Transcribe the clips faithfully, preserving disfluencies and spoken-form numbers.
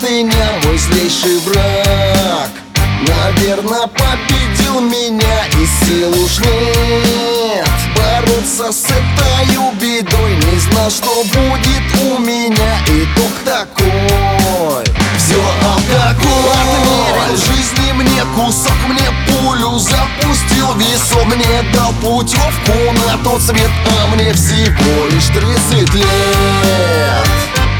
простыня мой злейший враг. Наверно, победил меня, и сил уж нет бороться с этой бедой. Не знал, что будет у меня итог такой. Все алкоголь отмерил жизни мне кусок, мне пулю запустил весок, мне дал путевку на тот свет, а мне всего лишь тридцать лет.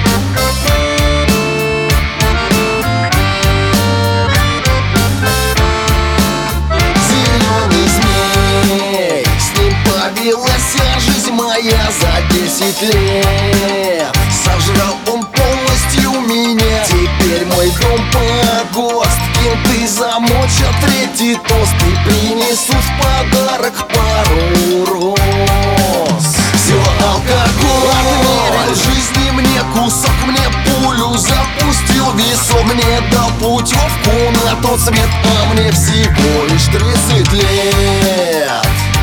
Повелась жизнь моя за десять лет. Сожрал он полностью меня. Теперь мой дом погост. Кенты замочат третий тост и принесут в подарок пару роз. Все алкоголь отмерил жизни мне кусок, мне пулю запустил весок, мне дал путевку на тот свет, а мне всего лишь тридцать лет.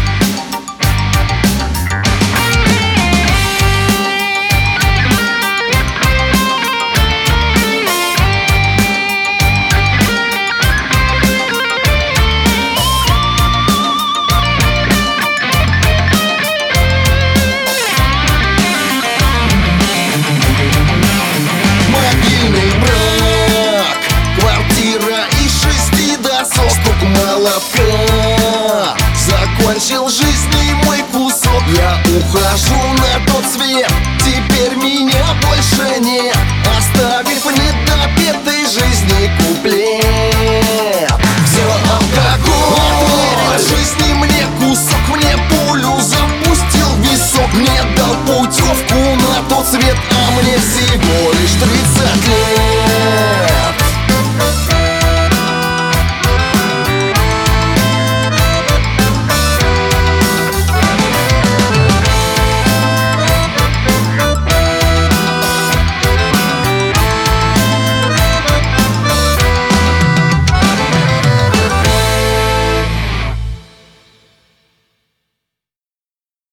Стук молотка закончил жизни мой кусок. Я ухожу на тот свет, теперь меня больше нет.